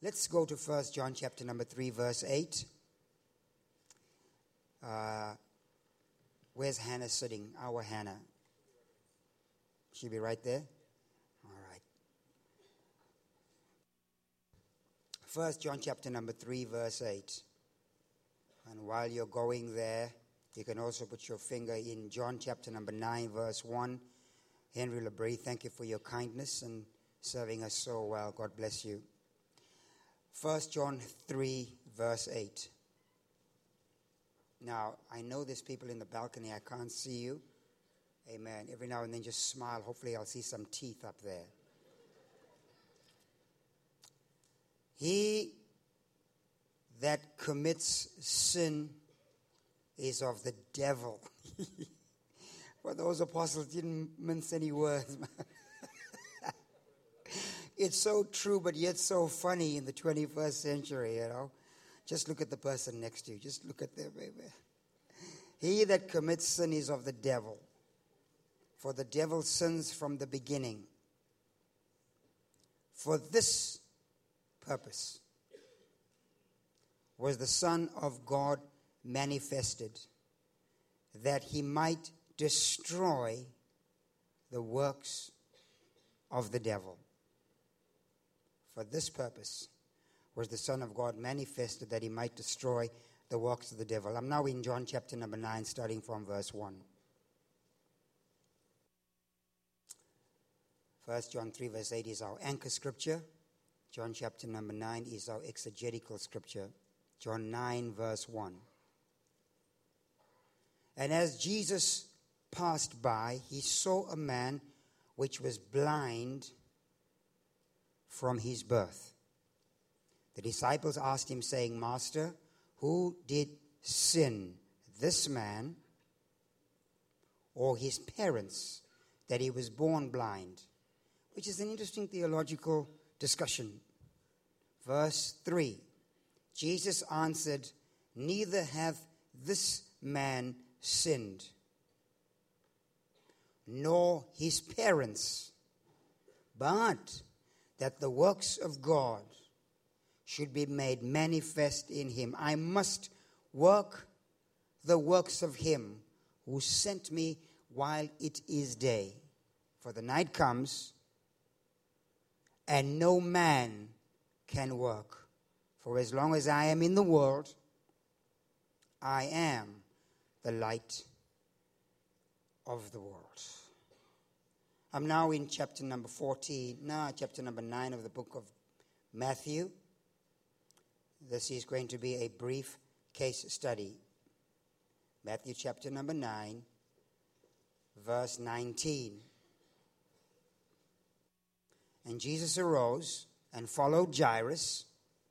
Let's go to 1 John chapter number 3, verse 8. Where's Hannah sitting? Our Hannah. She'll be right there? All right. 1 John chapter number 3, verse 8. And while you're going there, you can also put your finger in John chapter number 9, verse 1. Henry LeBray, thank you for your kindness and serving us so well. God bless you. 1 John 3, verse 8. Now, I know there's people in the balcony. I can't see you. Amen. Every now and then just smile. Hopefully I'll see some teeth up there. He that commits sin is of the devil. Well, those apostles didn't mince any words. It's so true, but yet so funny in the 21st century, you know. Just look at the person next to you. Just look at them, baby. He that commits sin is of the devil. For the devil sins from the beginning. For this purpose was the Son of God manifested, that he might destroy the works of the devil. For this purpose was the Son of God manifested, that he might destroy the works of the devil. I'm now in John chapter number 9, starting from verse 1. 1 John 3, verse 8 is our anchor scripture. John chapter number 9 is our exegetical scripture. John 9, verse 1. And as Jesus passed by, he saw a man which was blind from his birth. The disciples asked him, saying, Master, who did sin, this man or his parents, that he was born blind? Which is an interesting theological discussion. Verse 3, Jesus answered, neither hath this man sinned, nor his parents, but that the works of God should be made manifest in him. I must work the works of him who sent me while it is day. For the night comes, and no man can work. For as long as I am in the world, I am the light of the world. I'm now in chapter number 9 of the book of Matthew. This is going to be a brief case study. Matthew chapter number 9, verse 19. And Jesus arose and followed Jairus,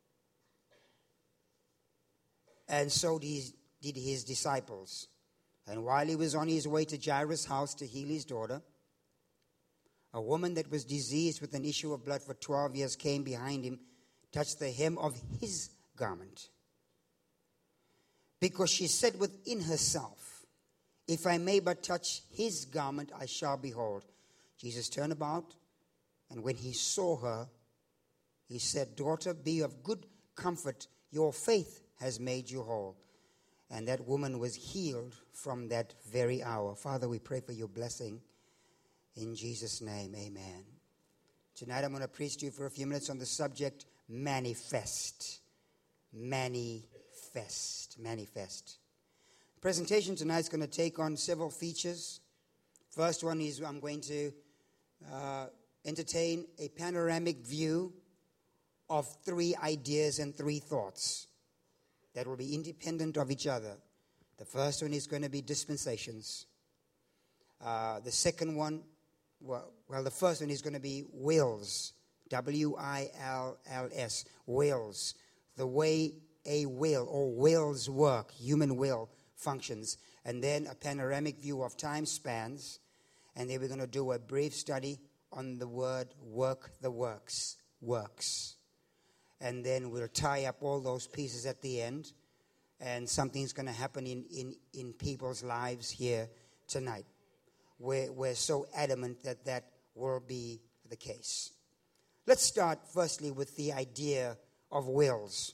and so did his disciples. And while he was on his way to Jairus' house to heal his daughter, a woman that was diseased with an issue of blood for 12 years came behind him, touched the hem of his garment. Because she said within herself, if I may but touch his garment, I shall be whole. Jesus turned about, and when he saw her, he said, daughter, be of good comfort. Your faith has made you whole. And that woman was healed from that very hour. Father, we pray for your blessing. In Jesus' name, amen. Tonight I'm going to preach to you for a few minutes on the subject, manifest. Manifest. Manifest. The presentation tonight is going to take on several features. First one is I'm going to entertain a panoramic view of 3 ideas and 3 thoughts that will be independent of each other. The first one is going to be dispensations. The second one, the first one is going to be wills, W-I-L-L-S, wills, the way a will or wills work, human will functions, and then a panoramic view of time spans, and then we're going to do a brief study on the word work the works, works. And then we'll tie up all those pieces at the end, and something's going to happen in people's lives here tonight. We're so adamant that will be the case. Let's start firstly with the idea of wills.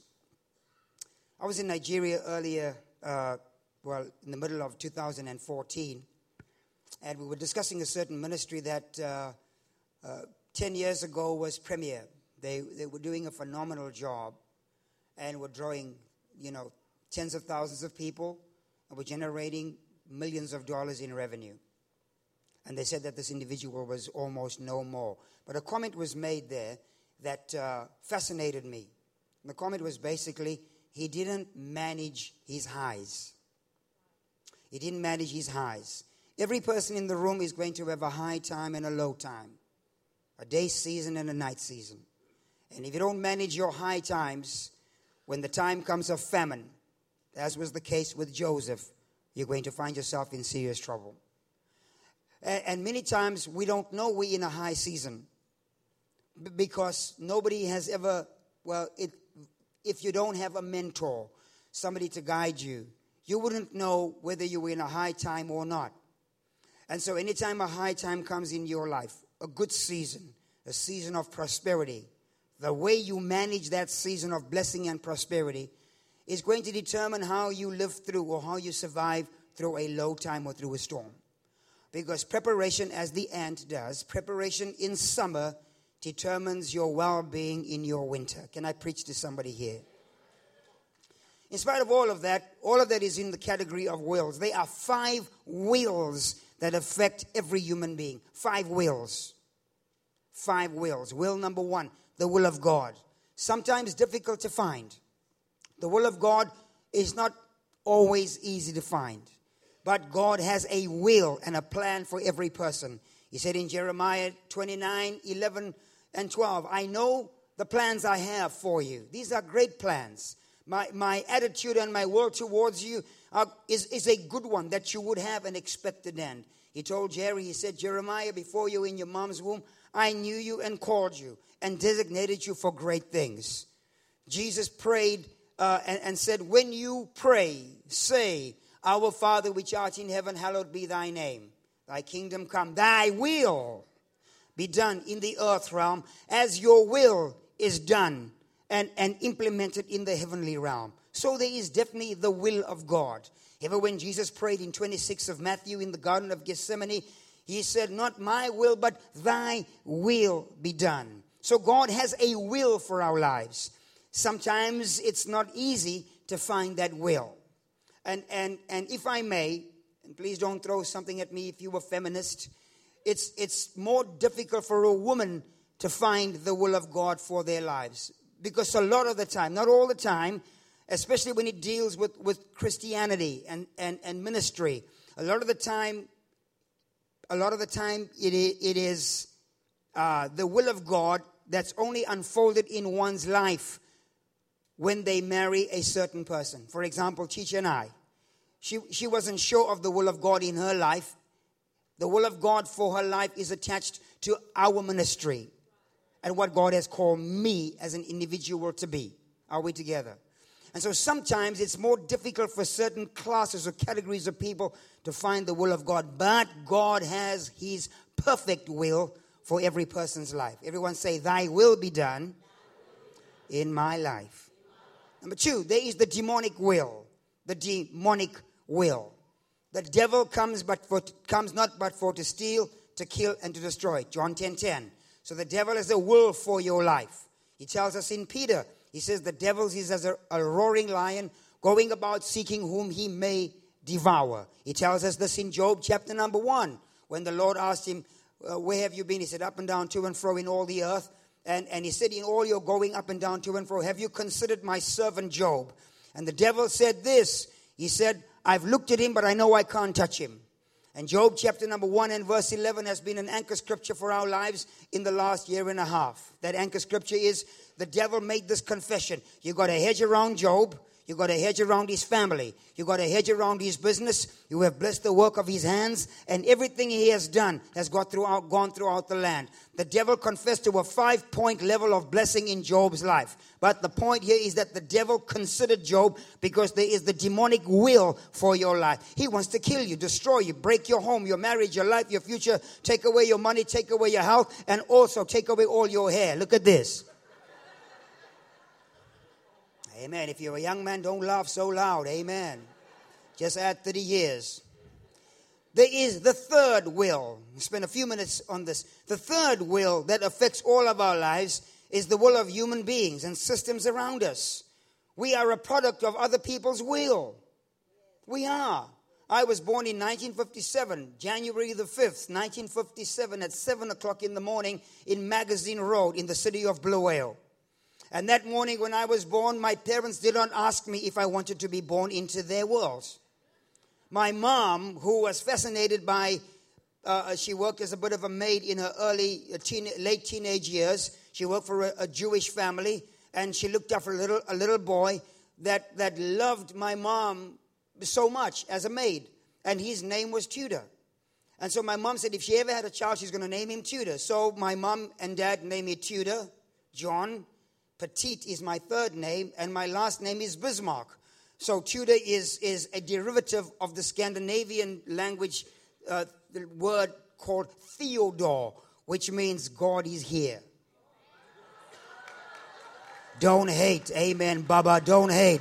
I was in Nigeria earlier, in the middle of 2014, and we were discussing a certain ministry that 10 years ago was Premier. They were doing a phenomenal job and were drawing, tens of thousands of people and were generating millions of dollars in revenue. And they said that this individual was almost no more. But a comment was made there that fascinated me. And the comment was basically, he didn't manage his highs. He didn't manage his highs. Every person in the room is going to have a high time and a low time, a day season and a night season. And if you don't manage your high times, when the time comes of famine, as was the case with Joseph, you're going to find yourself in serious trouble. And many times we don't know we're in a high season because nobody has ever, if you don't have a mentor, somebody to guide you, you wouldn't know whether you were in a high time or not. And so anytime a high time comes in your life, a good season, a season of prosperity, the way you manage that season of blessing and prosperity is going to determine how you live through or how you survive through a low time or through a storm. Because preparation, as the ant does, preparation in summer determines your well-being in your winter. Can I preach to somebody here? In spite of all of that is in the category of wills. There are 5 wills that affect every human being. 5 wills. 5 wills. Will number 1, the will of God. Sometimes difficult to find. The will of God is not always easy to find. But God has a will and a plan for every person. He said in Jeremiah 29, 11 and 12, I know the plans I have for you. These are great plans. My attitude and my will towards you is a good one, that you would have an expected end. He told Jerry, he said, Jeremiah, before you were in your mom's womb, I knew you and called you and designated you for great things. Jesus prayed and said, when you pray, say, Our Father which art in heaven, hallowed be thy name. Thy kingdom come. Thy will be done in the earth realm as your will is done and implemented in the heavenly realm. So there is definitely the will of God. Ever when Jesus prayed in 26 of Matthew in the Garden of Gethsemane, he said, not my will, but thy will be done. So God has a will for our lives. Sometimes it's not easy to find that will. And if I may, and please don't throw something at me if you're a feminist, it's more difficult for a woman to find the will of God for their lives. Because a lot of the time, not all the time, especially when it deals with Christianity and ministry, a lot of the time it is the will of God that's only unfolded in one's life when they marry a certain person. For example, Chicha and I, she wasn't sure of the will of God in her life. The will of God for her life is attached to our ministry and what God has called me as an individual to be. Are we together? And so sometimes it's more difficult for certain classes or categories of people to find the will of God. But God has his perfect will for every person's life. Everyone say, thy will be done in my life. Number 2, there is the demonic will. The demonic will. The devil comes not but for to steal, to kill, and to destroy. John 10:10. So the devil has a will for your life. He tells us in Peter, he says the devil is as a roaring lion going about seeking whom he may devour. He tells us this in Job chapter number 1. When the Lord asked him, where have you been? He said, up and down, to and fro in all the earth. And he said, in all your going up and down, to and fro, have you considered my servant Job? And the devil said this. He said, I've looked at him, but I know I can't touch him. And Job chapter number 1 and verse 11 has been an anchor scripture for our lives in the last year and a half. That anchor scripture is, the devil made this confession. You got a hedge around Job. You got a hedge around his family. You got a hedge around his business. You have blessed the work of his hands. And everything he has done has gone throughout the land. The devil confessed to a 5-point level of blessing in Job's life. But the point here is that the devil considered Job because there is the demonic will for your life. He wants to kill you, destroy you, break your home, your marriage, your life, your future, take away your money, take away your health, and also take away all your hair. Look at this. Amen. If you're a young man, don't laugh so loud. Amen. Just add 30 years. There is the third will. We'll spend a few minutes on this. The third will that affects all of our lives is the will of human beings and systems around us. We are a product of other people's will. We are. I was born in 1957, January the 5th, 1957 at 7 o'clock in the morning in Magazine Road in the city of Blue Whale. And that morning when I was born, my parents did not ask me if I wanted to be born into their world. My mom, who was fascinated by, she worked as a bit of a maid in her late teenage years. She worked for a Jewish family, and she looked after a little boy that loved my mom so much as a maid, and his name was Tudor. And so my mom said if she ever had a child, she's going to name him Tudor. So my mom and dad named me Tudor, John. Petit is my third name, and my last name is Bismarck. So Tudor is a derivative of the Scandinavian language the word called Theodore, which means God is here. Don't hate. Amen, Baba. Don't hate.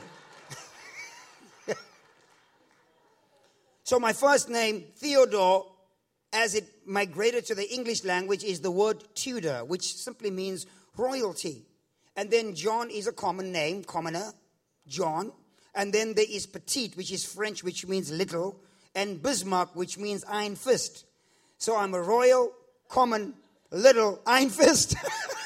So my first name, Theodore, as it migrated to the English language, is the word Tudor, which simply means royalty. And then John is a common name, commoner, John. And then there is Petit, which is French, which means little, and Bismarck, which means iron fist. So I'm a royal, common, little, iron fist.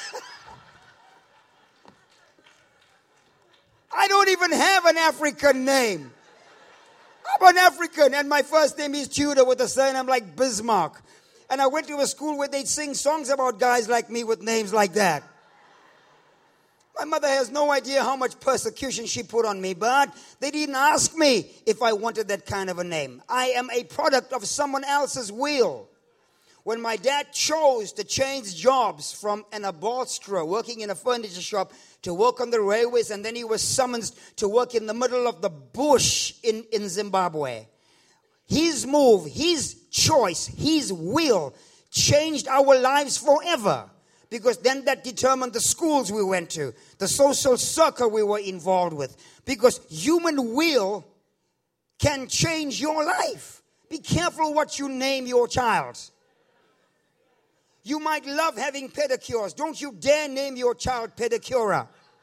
I don't even have an African name. I'm an African, and my first name is Tudor with a surname like Bismarck. And I went to a school where they'd sing songs about guys like me with names like that. My mother has no idea how much persecution she put on me, but they didn't ask me if I wanted that kind of a name. I am a product of someone else's will. When my dad chose to change jobs from an upholsterer working in a furniture shop to work on the railways, and then he was summoned to work in the middle of the bush in Zimbabwe. His move, his choice, his will changed our lives forever. Because then that determined the schools we went to, the social circle we were involved with. Because human will can change your life. Be careful what you name your child. You might love having pedicures. Don't you dare name your child Pedicura.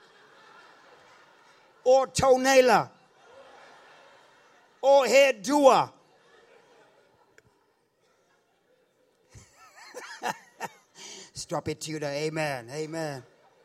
Or Toenailer. Or Hair Doer. Stop it, Tudor. Amen. Amen.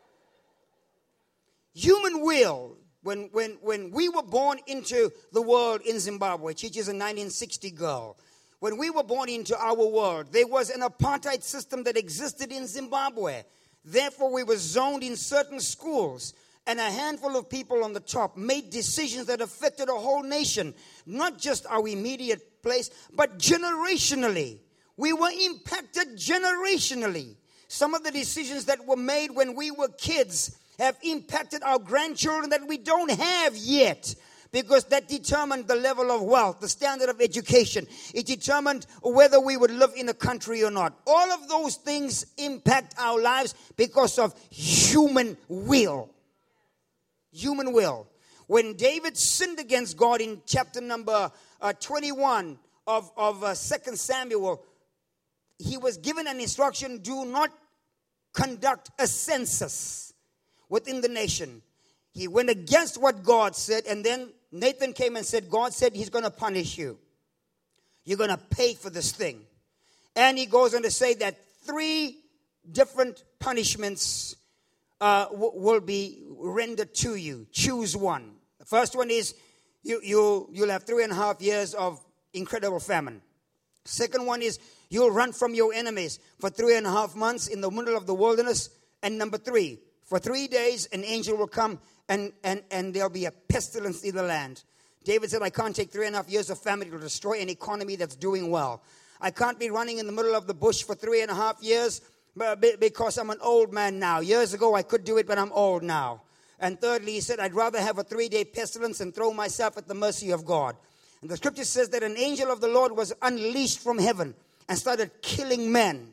Human will. When we were born into the world in Zimbabwe, Chichi is a 1960 girl. When we were born into our world, there was an apartheid system that existed in Zimbabwe. Therefore, we were zoned in certain schools. And a handful of people on the top made decisions that affected a whole nation. Not just our immediate place, but generationally. We were impacted generationally. Some of the decisions that were made when we were kids have impacted our grandchildren that we don't have yet. Because that determined the level of wealth, the standard of education. It determined whether we would live in a country or not. All of those things impact our lives because of human will. Human will. When David sinned against God in chapter number 21 of 2 Samuel, he was given an instruction, do not conduct a census within the nation. He went against what God said, and then Nathan came and said, God said he's going to punish you. You're going to pay for this thing. And he goes on to say that 3 different punishments will be rendered to you. Choose one. The first one is you'll have 3.5 years of incredible famine. Second one is you'll run from your enemies for 3.5 months in the middle of the wilderness. And number 3, for 3 days an angel will come and there'll be a pestilence in the land. David said, I can't take 3.5 years of famine to destroy an economy that's doing well. I can't be running in the middle of the bush for 3.5 years because I'm an old man now. Years ago I could do it, but I'm old now. And thirdly, he said, I'd rather have a 3-day pestilence and throw myself at the mercy of God. And the scripture says that an angel of the Lord was unleashed from heaven and started killing men.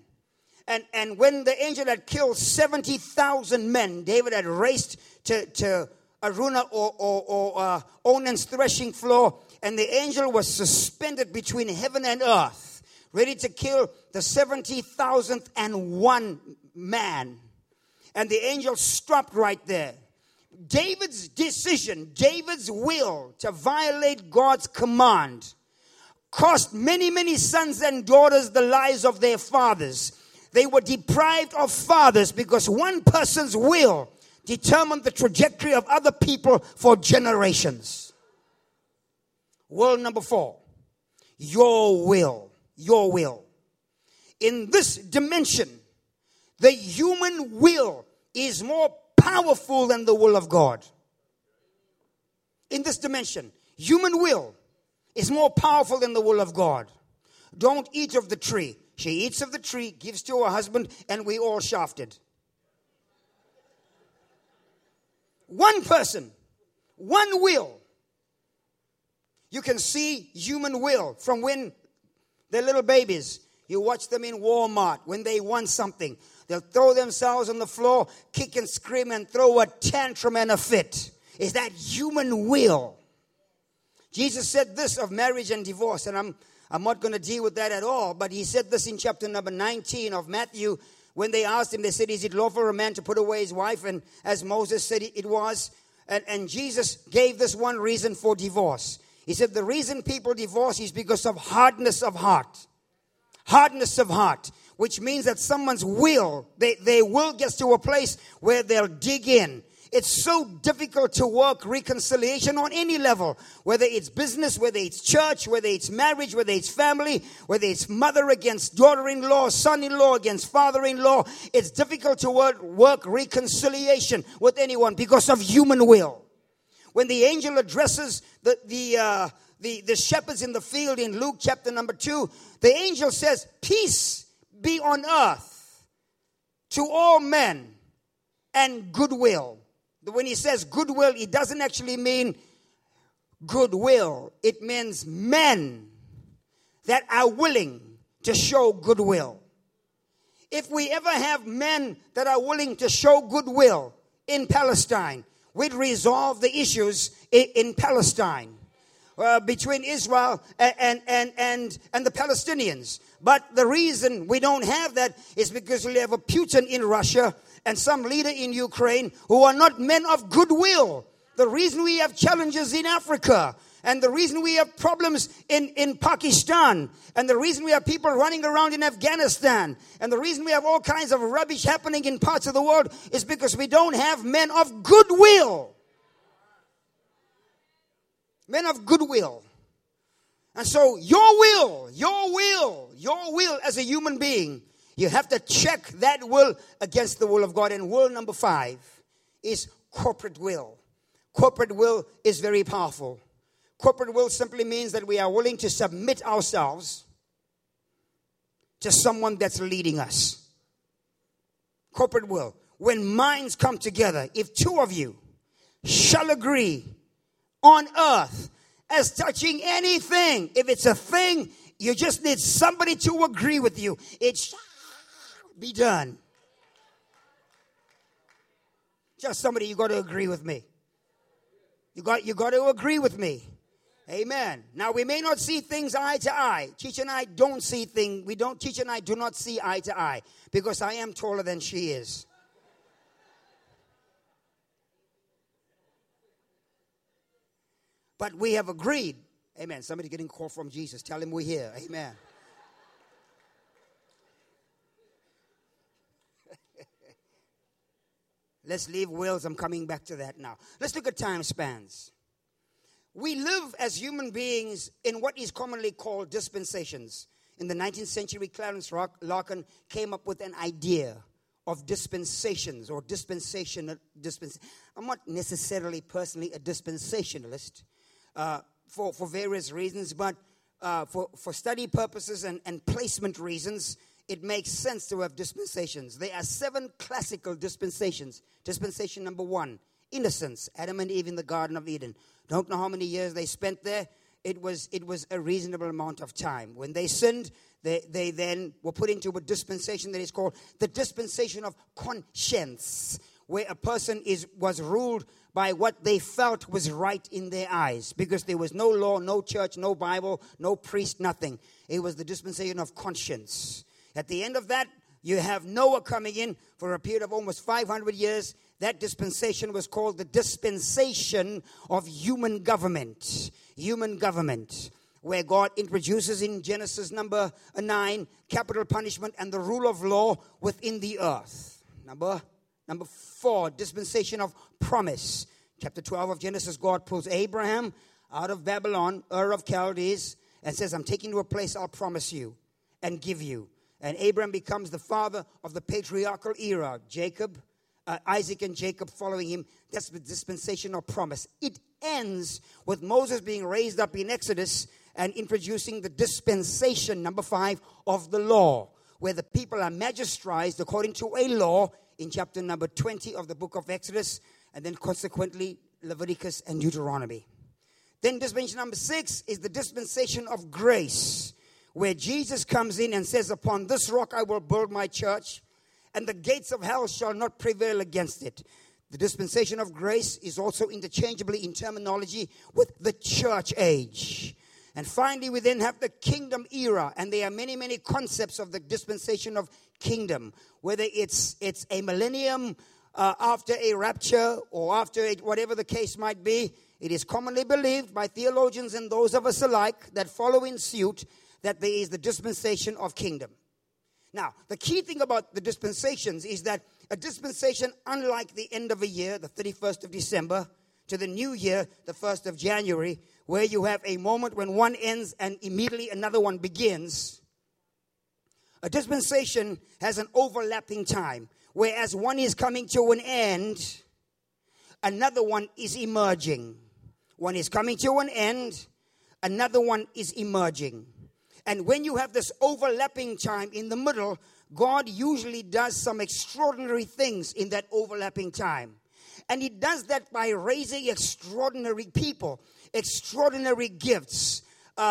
And when the angel had killed 70,000 men, David had raced to Aruna or Onan's threshing floor, and the angel was suspended between heaven and earth, ready to kill the 70,001 man. And the angel stopped right there. David's decision, David's will to violate God's command cost many, many sons and daughters the lives of their fathers. They were deprived of fathers because one person's will determined the trajectory of other people for generations. Will number 4, your will. Your will. In this dimension, the human will is more powerful than the will of God. In this dimension, human will is more powerful than the will of God. Don't eat of the tree. She eats of the tree, gives to her husband, and we all shafted. One person, one will. You can see human will from when they're little babies. You watch them in Walmart when they want something. They'll throw themselves on the floor, kick and scream and throw a tantrum and a fit. Is that human will? Jesus said this of marriage and divorce, and I'm not going to deal with that at all, but he said this in chapter number 19 of Matthew. When they asked him, they said, is it lawful for a man to put away his wife? And as Moses said it was. And Jesus gave this one reason for divorce. He said the reason people divorce is because of hardness of heart. Hardness of heart. Which means that someone's will, their will gets to a place where they'll dig in. It's so difficult to work reconciliation on any level, whether it's business, whether it's church, whether it's marriage, whether it's family, whether it's mother against daughter-in-law, son-in-law against father-in-law. It's difficult to work reconciliation with anyone because of human will. When the angel addresses the shepherds in the field in Luke chapter number 2, the angel says, peace be on earth to all men and goodwill. When he says goodwill, it doesn't actually mean goodwill. It means men that are willing to show goodwill. If we ever have men that are willing to show goodwill in Palestine, we'd resolve the issues in Palestine between Israel and the Palestinians. But the reason we don't have that is because we have a Putin in Russia and some leader in Ukraine who are not men of goodwill. The reason we have challenges in Africa, and the reason we have problems in Pakistan, and the reason we have people running around in Afghanistan, and the reason we have all kinds of rubbish happening in parts of the world is because we don't have men of goodwill. Men of goodwill. And so your will as a human being, you have to check that will against the will of God. And will number 5 is corporate will. Corporate will is very powerful. Corporate will simply means that we are willing to submit ourselves to someone that's leading us. Corporate will. When minds come together, if 2 of you shall agree on earth as touching anything, if it's a thing, you just need somebody to agree with you. It shall be done. Just somebody, you got to agree with me. You got to agree with me. Amen. Now we may not see things eye to eye. Teacher and I don't see things. Teacher and I do not see eye to eye because I am taller than she is. But we have agreed. Amen. Somebody getting a call from Jesus. Tell him we're here. Amen. Let's leave wills. I'm coming back to that now. Let's look at time spans. We live as human beings in what is commonly called dispensations. In the 19th century, Clarence Larkin came up with an idea of dispensations or dispensation. I'm not necessarily personally a dispensationalist for various reasons, but for study purposes and placement reasons, it makes sense to have dispensations. There are 7 classical dispensations. Dispensation number 1, innocence. Adam and Eve in the Garden of Eden. Don't know how many years they spent there. It was a reasonable amount of time. When they sinned, they then were put into a dispensation that is called the dispensation of conscience, where a person was ruled by what they felt was right in their eyes, because there was no law, no church, no Bible, no priest, nothing. It was the dispensation of conscience. At the end of that, you have Noah coming in for a period of almost 500 years. That dispensation was called the dispensation of human government. Human government, where God introduces in Genesis number 9, capital punishment and the rule of law within the earth. Number 4, dispensation of promise. Chapter 12 of Genesis, God pulls Abraham out of Babylon, Ur of Chaldees, and says, I'm taking you to a place I'll promise you and give you. And Abraham becomes the father of the patriarchal era. Isaac and Jacob following him. That's the dispensation of promise. It ends with Moses being raised up in Exodus and introducing the dispensation, number 5, of the law, where the people are magistrized according to a law in chapter number 20 of the book of Exodus, and then consequently Leviticus and Deuteronomy. Then dispensation number 6 is the dispensation of grace, where Jesus comes in and says, upon this rock I will build my church, and the gates of hell shall not prevail against it. The dispensation of grace is also interchangeably in terminology with the church age. And finally, we then have the kingdom era, and there are many, many concepts of the dispensation of kingdom, whether it's a millennium after a rapture or after whatever the case might be. It is commonly believed by theologians and those of us alike that follow in suit that there is the dispensation of kingdom. Now, the key thing about the dispensations is that a dispensation, unlike the end of a year, the 31st of December, to the new year, the 1st of January, where you have a moment when one ends and immediately another one begins, a dispensation has an overlapping time. Whereas one is coming to an end, another one is emerging. One is coming to an end, another one is emerging. And when you have this overlapping time in the middle, God usually does some extraordinary things in that overlapping time. And He does that by raising extraordinary people, extraordinary gifts,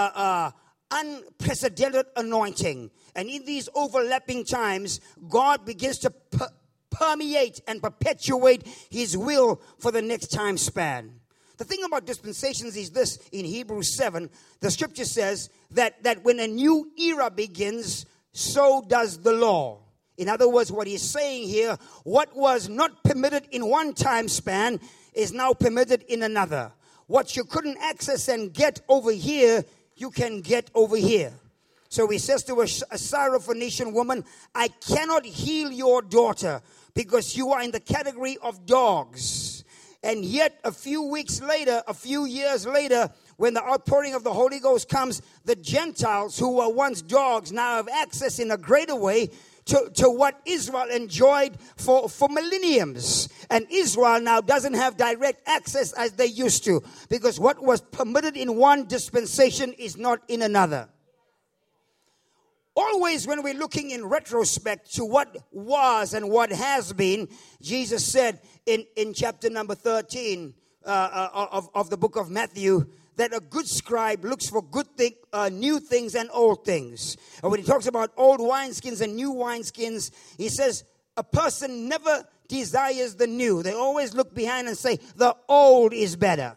unprecedented anointing. And in these overlapping times, God begins to permeate and perpetuate His will for the next time span. The thing about dispensations is this: in Hebrews 7, the scripture says that when a new era begins, so does the law. In other words, what he's saying here, what was not permitted in one time span is now permitted in another. What you couldn't access and get over here, you can get over here. So he says to a Syrophoenician woman, I cannot heal your daughter because you are in the category of dogs. And yet a few years later, when the outpouring of the Holy Ghost comes, the Gentiles who were once dogs now have access in a greater way to what Israel enjoyed for millenniums. And Israel now doesn't have direct access as they used to, because what was permitted in one dispensation is not in another. Always when we're looking in retrospect to what was and what has been, Jesus said in chapter number 13 of the book of Matthew, that a good scribe looks for new things and old things. And when he talks about old wineskins and new wineskins, he says a person never desires the new. They always look behind and say, the old is better.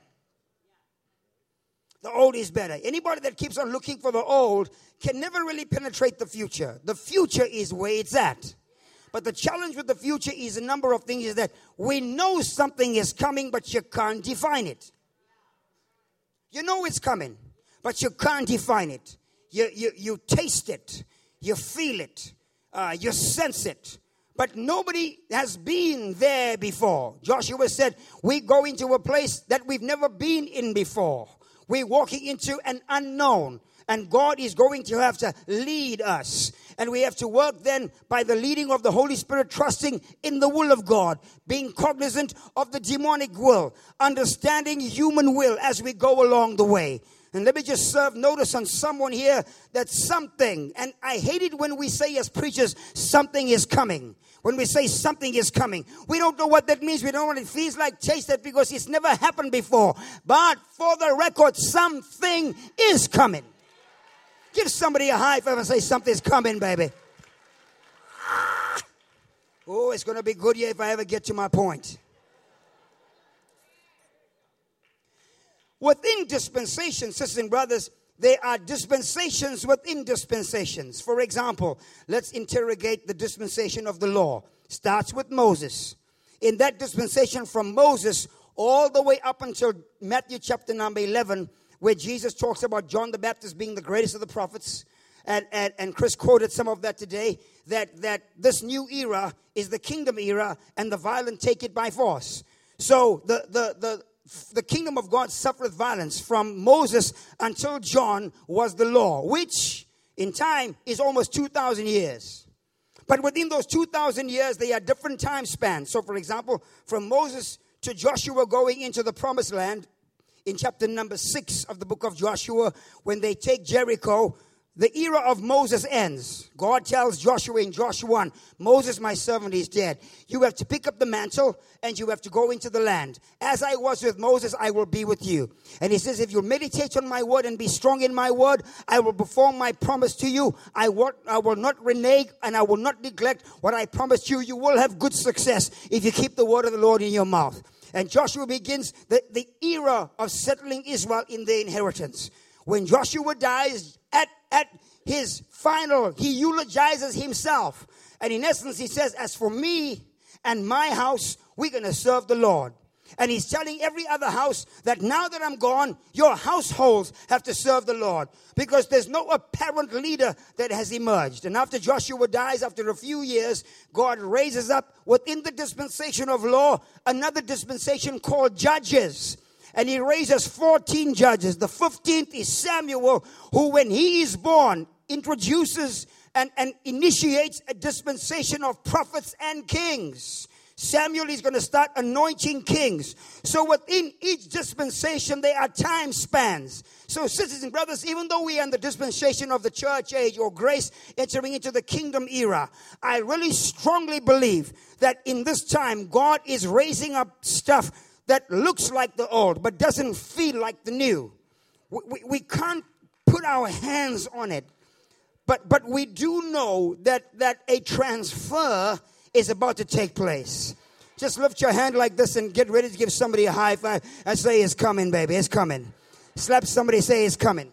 The old is better. Anybody that keeps on looking for the old can never really penetrate the future. The future is where it's at. But the challenge with the future is a number of things, is that we know something is coming, but you can't define it. You know it's coming, but you can't define it. You taste it. You feel it. You sense it. But nobody has been there before. Joshua said, we go into a place that we've never been in before. We're walking into an unknown. And God is going to have to lead us. And we have to work then by the leading of the Holy Spirit, trusting in the will of God, being cognizant of the demonic will, understanding human will as we go along the way. And let me just serve notice on someone here that something, and I hate it when we say as preachers, something is coming. When we say something is coming, we don't know what that means. We don't know what it feels like. Taste it, because it's never happened before. But for the record, something is coming. Give somebody a high five and say, something's coming, baby. Oh, it's going to be good here if I ever get to my point. Within dispensations, sisters and brothers, there are dispensations within dispensations. For example, let's interrogate the dispensation of the law. Starts with Moses. In that dispensation from Moses all the way up until Matthew chapter number 11, where Jesus talks about John the Baptist being the greatest of the prophets. And Chris quoted some of that today, that this new era is the kingdom era and the violent take it by force. So the kingdom of God suffereth violence. From Moses until John was the law, which in time is almost 2,000 years. But within those 2,000 years, there are different time spans. So, for example, from Moses to Joshua going into the promised land, in chapter number 6 of the book of Joshua, when they take Jericho, the era of Moses ends. God tells Joshua in Joshua 1, Moses, my servant, is dead. You have to pick up the mantle and you have to go into the land. As I was with Moses, I will be with you. And he says, if you meditate on my word and be strong in my word, I will perform my promise to you. I will not renege and I will not neglect what I promised you. You will have good success if you keep the word of the Lord in your mouth. And Joshua begins the era of settling Israel in their inheritance. When Joshua dies, at his final, he eulogizes himself. And in essence, he says, as for me and my house, we're going to serve the Lord. And he's telling every other house that now that I'm gone, your households have to serve the Lord. Because there's no apparent leader that has emerged. And after Joshua dies, after a few years, God raises up within the dispensation of law, another dispensation called Judges. And he raises 14 judges. The 15th is Samuel, who when he is born, introduces and initiates a dispensation of prophets and kings. Samuel is going to start anointing kings. So within each dispensation, there are time spans. So sisters and brothers, even though we are in the dispensation of the church age or grace entering into the kingdom era, I really strongly believe that in this time, God is raising up stuff that looks like the old, but doesn't feel like the new. We can't put our hands on it. But we do know that a transfer is about to take place. Just lift your hand like this and get ready to give somebody a high five and say, it's coming, baby, it's coming. Slap somebody, say, it's coming.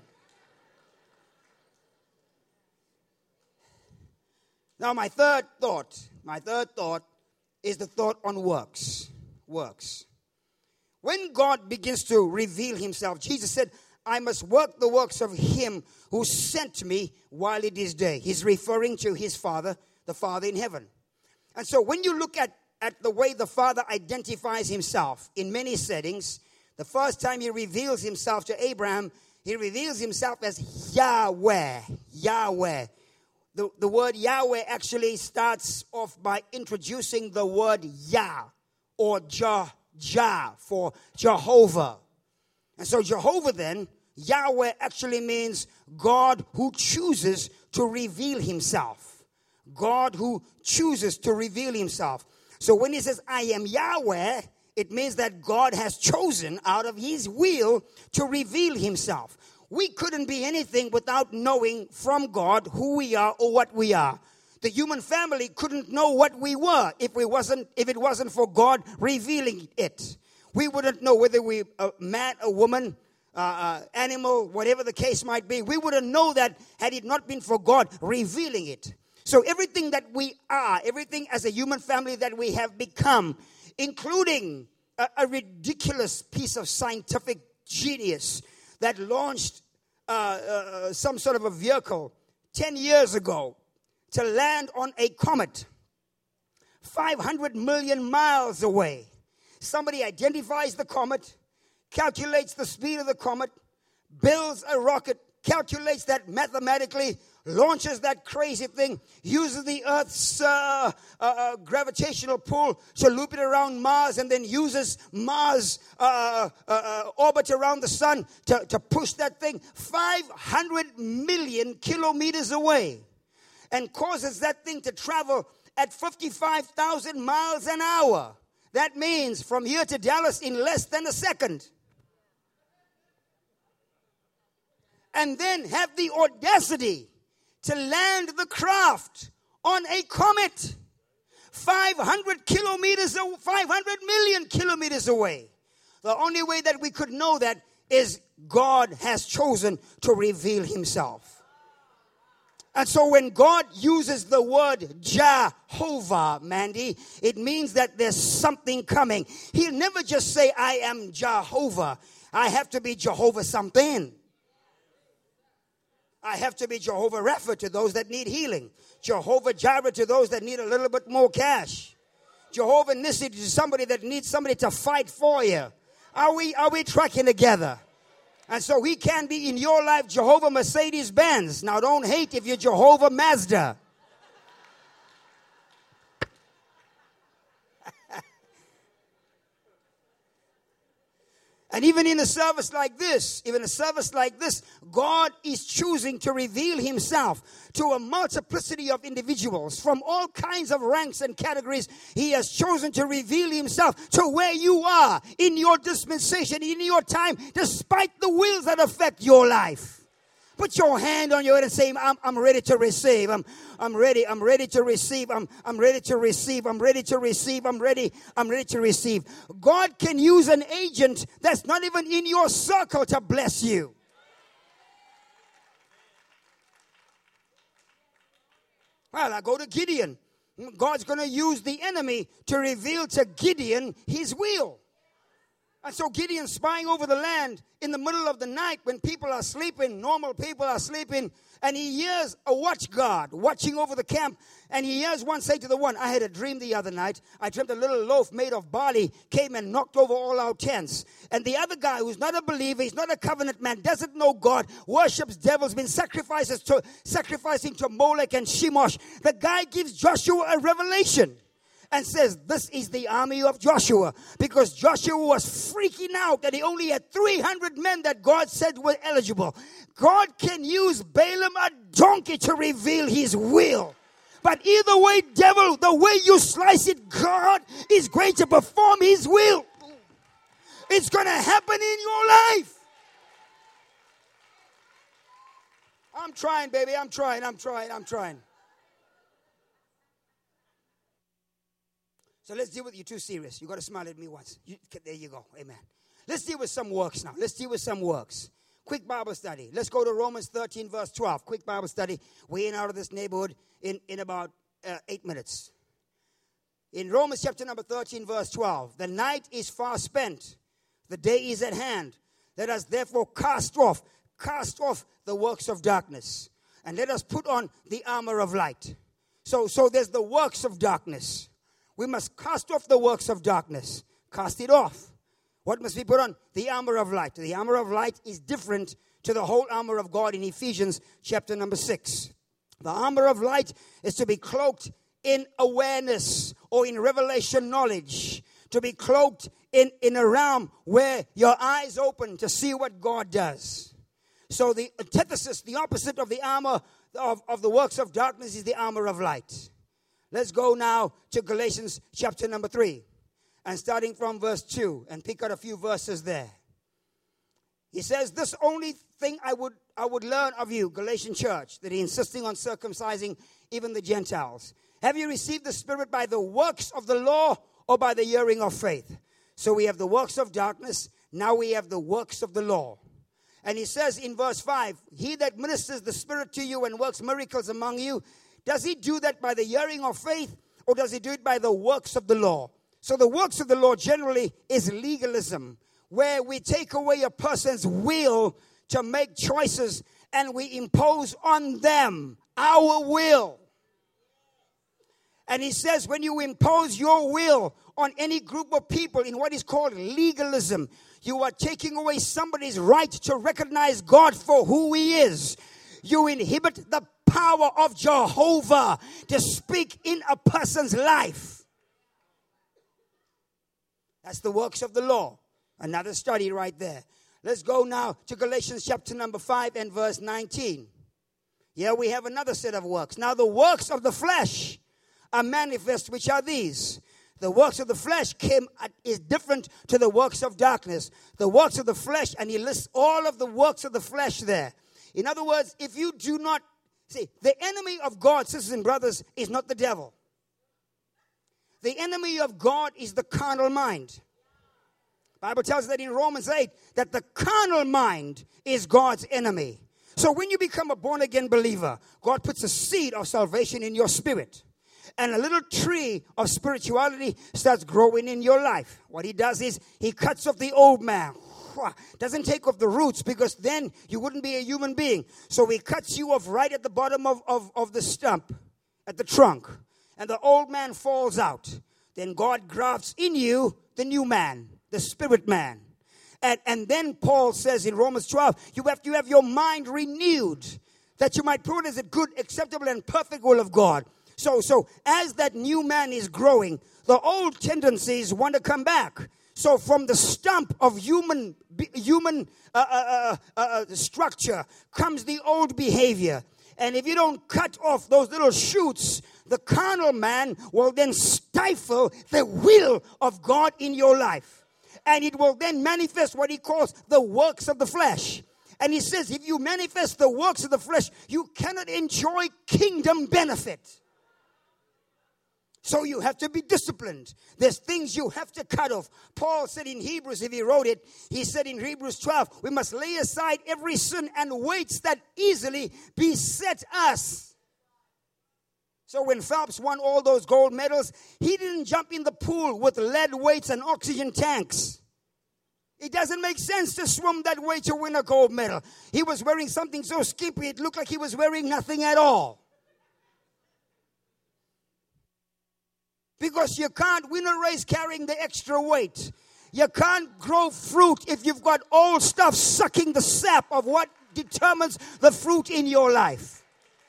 Now, my third thought is the thought on works. Works. When God begins to reveal himself, Jesus said, I must work the works of him who sent me while it is day. He's referring to his Father, the Father in heaven. And so when you look at the way the Father identifies himself in many settings, the first time he reveals himself to Abraham, he reveals himself as Yahweh. Yahweh. The word Yahweh actually starts off by introducing the word Yah or Jah for Jehovah. And so Jehovah then, Yahweh actually means God who chooses to reveal himself. God who chooses to reveal himself. So when he says, I am Yahweh, it means that God has chosen out of his will to reveal himself. We couldn't be anything without knowing from God who we are or what we are. The human family couldn't know what we were if it wasn't for God revealing it. We wouldn't know whether we a man, a woman, animal, whatever the case might be. We wouldn't know that had it not been for God revealing it. So everything that we are, everything as a human family that we have become, including a ridiculous piece of scientific genius that launched some sort of a vehicle 10 years ago to land on a comet 500 million miles away. Somebody identifies the comet, calculates the speed of the comet, builds a rocket, calculates that mathematically, launches that crazy thing, uses the Earth's gravitational pull to loop it around Mars, and then uses Mars' orbit around the sun to push that thing 500 million kilometers away, and causes that thing to travel at 55,000 miles an hour. That means from here to Dallas in less than a second. And then have the audacity to land the craft on a comet 500 kilometers, 500 million kilometers away. The only way that we could know that is God has chosen to reveal himself. And so when God uses the word Jehovah, Mandy, it means that there's something coming. He'll never just say, I am Jehovah. I have to be Jehovah something. I have to be Jehovah Rapha to those that need healing. Jehovah Jireh to those that need a little bit more cash. Jehovah Nissi to somebody that needs somebody to fight for you. Are we tracking together? And so he can be in your life Jehovah Mercedes-Benz. Now don't hate if you're Jehovah Mazda. And even in a service like this, God is choosing to reveal himself to a multiplicity of individuals from all kinds of ranks and categories. He has chosen to reveal himself to where you are in your dispensation, in your time, despite the wills that affect your life. Put your hand on your head and say, I'm ready to receive. I'm ready to receive. I'm ready to receive. I'm ready to receive. I'm ready to receive. God can use an agent that's not even in your circle to bless you. Well, I go to Gideon. God's going to use the enemy to reveal to Gideon his will. And so Gideon's spying over the land in the middle of the night when people are sleeping, normal people are sleeping, and he hears a watch guard watching over the camp, and he hears one say to the one, I had a dream the other night. I dreamt a little loaf made of barley came and knocked over all our tents. And the other guy, who's not a believer, he's not a covenant man, doesn't know God, worships devils, been sacrificing to Molech and Shemosh. The guy gives Joshua a revelation and says, this is the army of Joshua. Because Joshua was freaking out that he only had 300 men that God said were eligible. God can use Balaam, a donkey, to reveal his will. But either way, devil, the way you slice it, God is going to perform his will. It's going to happen in your life. I'm trying, baby. I'm trying. So let's deal with you too serious. You got to smile at me once. There you go. Amen. Let's deal with some works now. Quick Bible study. Let's go to Romans 13 verse 12. Quick Bible study. We're in out of this neighborhood in about 8 minutes. In Romans chapter number 13 verse 12. The night is far spent. The day is at hand. Let us therefore cast off the works of darkness. And let us put on the armor of light. So there's the works of darkness. We must cast off the works of darkness. Cast it off. What must we put on? The armor of light. The armor of light is different to the whole armor of God in Ephesians chapter number 6. The armor of light is to be cloaked in awareness or in revelation knowledge. To be cloaked in a realm where your eyes open to see what God does. So the antithesis, the opposite of the armor of the works of darkness is the armor of light. Let's go now to Galatians chapter number 3. And starting from verse 2 and pick out a few verses there. He says, this only thing I would learn of you, Galatian church, that he's insisting on circumcising even the Gentiles. Have you received the Spirit by the works of the law or by the hearing of faith? So we have the works of darkness. Now we have the works of the law. And he says in verse 5, he that ministers the Spirit to you and works miracles among you, does he do that by the hearing of faith or does he do it by the works of the law? So the works of the law generally is legalism, where we take away a person's will to make choices and we impose on them our will. And he says when you impose your will on any group of people in what is called legalism, you are taking away somebody's right to recognize God for who he is. You inhibit the power of Jehovah to speak in a person's life. That's the works of the law. Another study right there. Let's go now to Galatians chapter number 5 and verse 19. Here we have another set of works. Now the works of the flesh are manifest, which are these. The works of the flesh is different to the works of darkness. The works of the flesh, and he lists all of the works of the flesh there. In other words, if you do not, see, the enemy of God, sisters and brothers, is not the devil. the enemy of God is the carnal mind. The Bible tells us that in Romans 8, that the carnal mind is God's enemy. So when you become a born-again believer, God puts a seed of salvation in your spirit. And a little tree of spirituality starts growing in your life. What he does is he cuts off the old man. Doesn't take off the roots, because then you wouldn't be a human being. So he cuts you off right at the bottom of the stump, at the trunk. And the old man falls out. Then God grafts in you the new man, the spirit man. And then Paul says in Romans 12, you have to have your mind renewed, that you might prove it as a good, acceptable, and perfect will of God. So as that new man is growing, the old tendencies want to come back. So from the stump of human structure comes the old behavior. And if you don't cut off those little shoots, the carnal man will then stifle the will of God in your life. And it will then manifest what he calls the works of the flesh. And he says, if you manifest the works of the flesh, you cannot enjoy kingdom benefit. So you have to be disciplined. There's things you have to cut off. Paul said in Hebrews, if he wrote it, he said in Hebrews 12, we must lay aside every sin and weights that easily beset us. So when Phelps won all those gold medals, he didn't jump in the pool with lead weights and oxygen tanks. It doesn't make sense to swim that way to win a gold medal. He was wearing something so skimpy, it looked like he was wearing nothing at all. Because you can't win a race carrying the extra weight. You can't grow fruit if you've got old stuff sucking the sap of what determines the fruit in your life.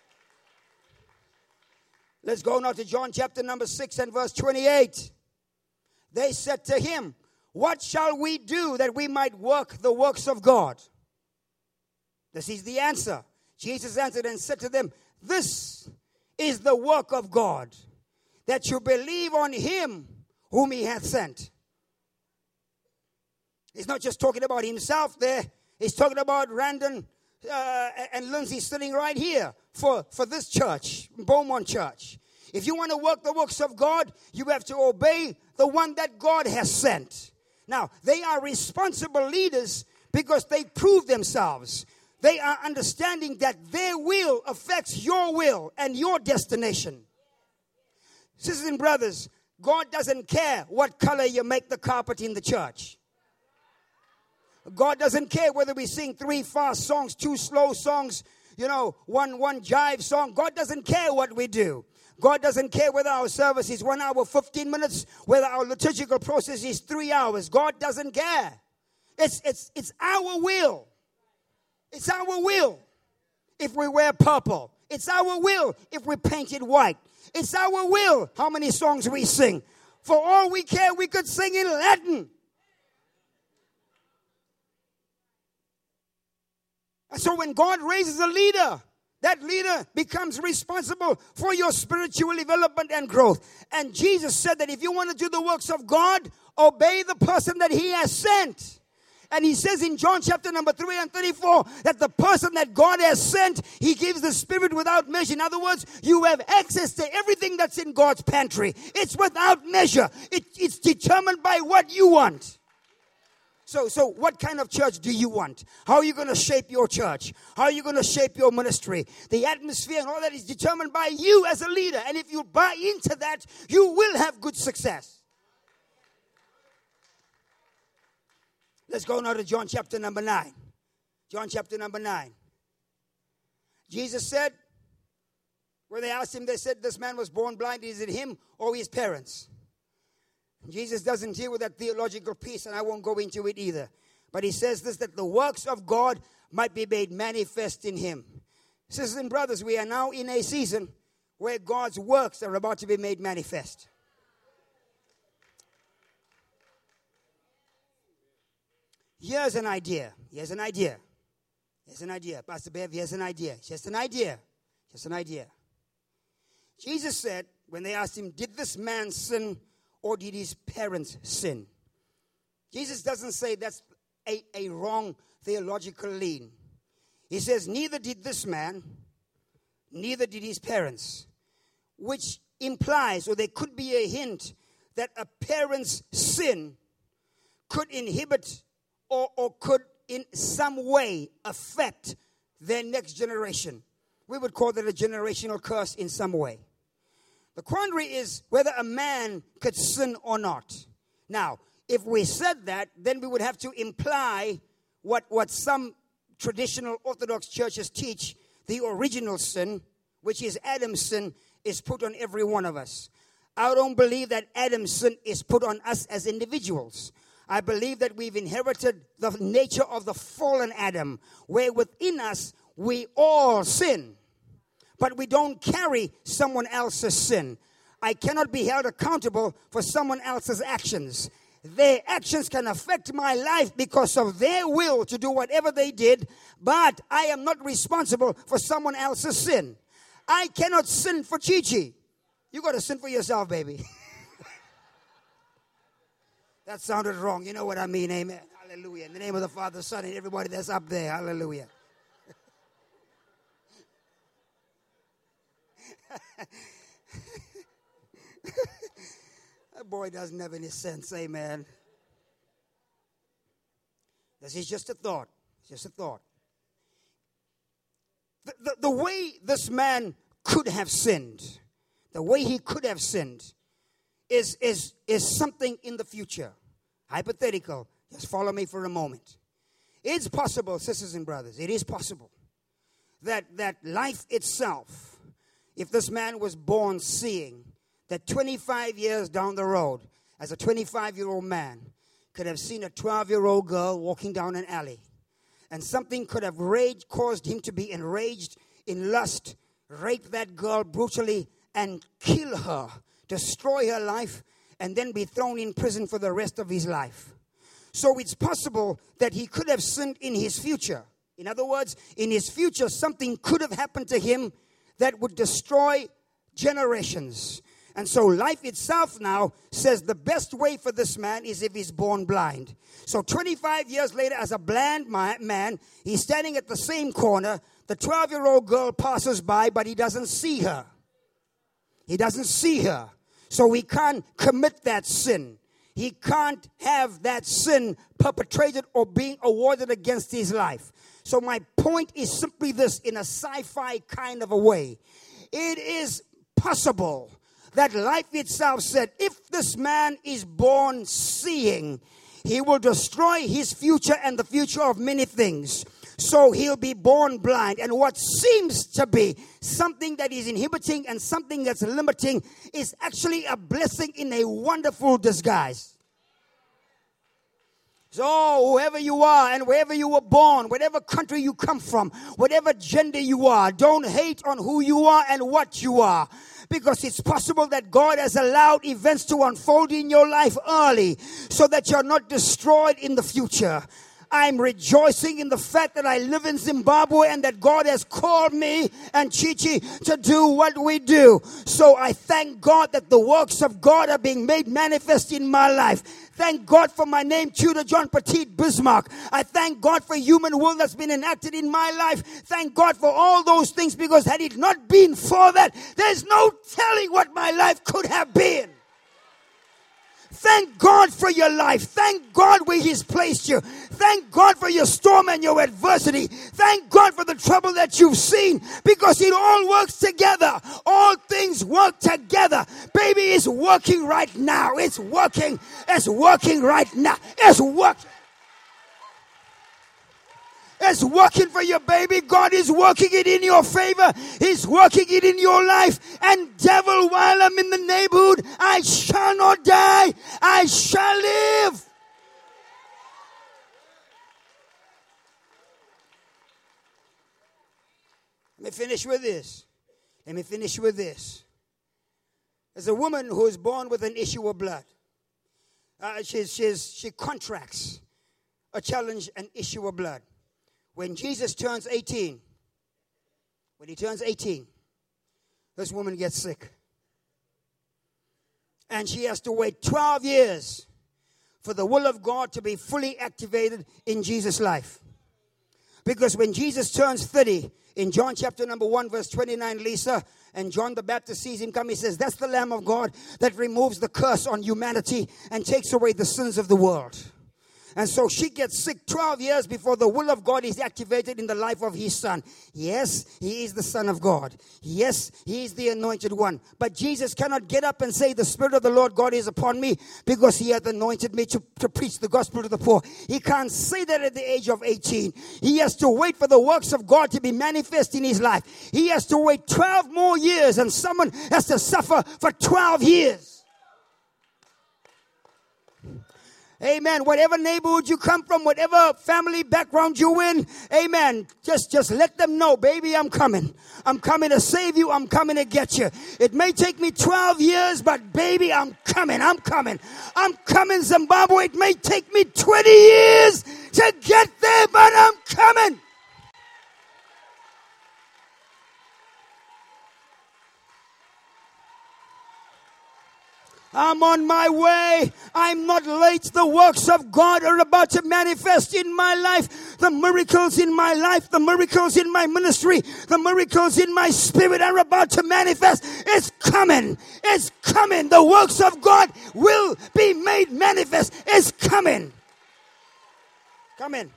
Let's go now to John chapter number 6 and verse 28. They said to him, what shall we do that we might work the works of God? This is the answer. Jesus answered and said to them, this is the work of God, that you believe on him whom he hath sent. He's not just talking about himself there. He's talking about Randon and Lindsay sitting right here for this church, Beaumont Church. If you want to work the works of God, you have to obey the one that God has sent. Now, they are responsible leaders because they prove themselves. They are understanding that their will affects your will and your destination. Sisters and brothers, God doesn't care what color you make the carpet in the church. God doesn't care whether we sing 3 fast songs, 2 slow songs, one jive song. God doesn't care what we do. God doesn't care whether our service is 1 hour, 15 minutes, whether our liturgical process is 3 hours. God doesn't care. It's our will. It's our will if we wear purple. It's our will if we paint it white. It's our will how many songs we sing. For all we care, we could sing in Latin. And so when God raises a leader, that leader becomes responsible for your spiritual development and growth. And Jesus said that if you want to do the works of God, obey the person that he has sent. And he says in John chapter number 3 and 34 that the person that God has sent, he gives the Spirit without measure. In other words, you have access to everything that's in God's pantry. It's without measure. It's determined by what you want. So what kind of church do you want? How are you going to shape your church? How are you going to shape your ministry? The atmosphere and all that is determined by you as a leader. And if you buy into that, you will have good success. Let's go now to John chapter number 9. John chapter number 9. Jesus said, when they asked him, they said, this man was born blind. Is it him or his parents? Jesus doesn't deal with that theological piece, and I won't go into it either. But he says this, that the works of God might be made manifest in him. Sisters and brothers, we are now in a season where God's works are about to be made manifest. Here's an idea. Here's an idea. Here's an idea. Pastor Bev, here's an idea. Just an idea. Just an idea. Jesus said, when they asked him, did this man sin or did his parents sin? Jesus doesn't say that's a wrong theological lean. He says, neither did this man, neither did his parents. Which implies, or there could be a hint, that a parent's sin could inhibit or could in some way affect their next generation. We would call that a generational curse in some way. The quandary is whether a man could sin or not. Now, if we said that, then we would have to imply what some traditional Orthodox churches teach, the original sin, which is Adam's sin, is put on every one of us. I don't believe that Adam's sin is put on us as individuals. I believe that we've inherited the nature of the fallen Adam, where within us we all sin. But we don't carry someone else's sin. I cannot be held accountable for someone else's actions. Their actions can affect my life because of their will to do whatever they did, but I am not responsible for someone else's sin. I cannot sin for Chi-Chi. You got to sin for yourself, baby. That sounded wrong. You know what I mean, amen. Hallelujah. In the name of the Father, Son, and everybody that's up there. Hallelujah. That boy doesn't have any sense, amen. This is just a thought. It's just a thought. The way this man could have sinned, the way he could have sinned, is something in the future. Hypothetical. Just follow me for a moment. It's possible, sisters and brothers, it is possible that life itself, if this man was born seeing, that 25 years down the road, as a 25-year-old man, could have seen a 12-year-old girl walking down an alley. And something could have caused him to be enraged in lust, rape that girl brutally, and kill her, destroy her life, and then be thrown in prison for the rest of his life. So it's possible that he could have sinned in his future. In other words, in his future, something could have happened to him that would destroy generations. And so life itself now says the best way for this man is if he's born blind. So 25 years later, as a blind man, he's standing at the same corner. The 12-year-old girl passes by, but he doesn't see her. He doesn't see her. So he can't commit that sin. He can't have that sin perpetrated or being awarded against his life. So my point is simply this, in a sci-fi kind of a way. It is possible that life itself said, if this man is born seeing, he will destroy his future and the future of many things. So he'll be born blind. And what seems to be something that is inhibiting and something that's limiting is actually a blessing in a wonderful disguise. So whoever you are and wherever you were born, whatever country you come from, whatever gender you are, don't hate on who you are and what you are. Because it's possible that God has allowed events to unfold in your life early so that you're not destroyed in the future. I'm rejoicing in the fact that I live in Zimbabwe and that God has called me and Chi-Chi to do what we do. So I thank God that the works of God are being made manifest in my life. Thank God for my name, Tudor John Petit Bismarck. I thank God for human will that's been enacted in my life. Thank God for all those things, because had it not been for that, there's no telling what my life could have been. Thank God for your life. Thank God where He's placed you. Thank God for your storm and your adversity. Thank God for the trouble that you've seen, because it all works together. All things work together. Baby, it's working right now. It's working. It's working right now. It's working. It's working for your baby. God is working it in your favor. He's working it in your life. And devil, while I'm in the neighborhood, I shall not die. I shall live. Let me finish with this. There's a woman who is born with an issue of blood. She contracts a challenge, an issue of blood. When Jesus turns 18, this woman gets sick. And she has to wait 12 years for the will of God to be fully activated in Jesus' life. Because when Jesus turns 30, in John chapter number 1, verse 29, Lisa, And John the Baptist sees him come. He says, that's the Lamb of God that removes the curse on humanity and takes away the sins of the world. And so she gets sick 12 years before the will of God is activated in the life of his son. Yes, he is the Son of God. Yes, he is the anointed one. But Jesus cannot get up and say, the Spirit of the Lord God is upon me, because he hath anointed me to preach the gospel to the poor. He can't say that at the age of 18. He has to wait for the works of God to be manifest in his life. He has to wait 12 more years, and someone has to suffer for 12 years. Amen. Whatever neighborhood you come from, whatever family background you're in, amen. Just let them know, baby, I'm coming. I'm coming to save you. I'm coming to get you. It may take me 12 years, but baby, I'm coming. I'm coming. I'm coming, Zimbabwe. It may take me 20 years to get there, but I'm coming. I'm on my way. I'm not late. The works of God are about to manifest in my life. The miracles in my life, the miracles in my ministry, the miracles in my spirit are about to manifest. It's coming. It's coming. The works of God will be made manifest. It's coming. Coming.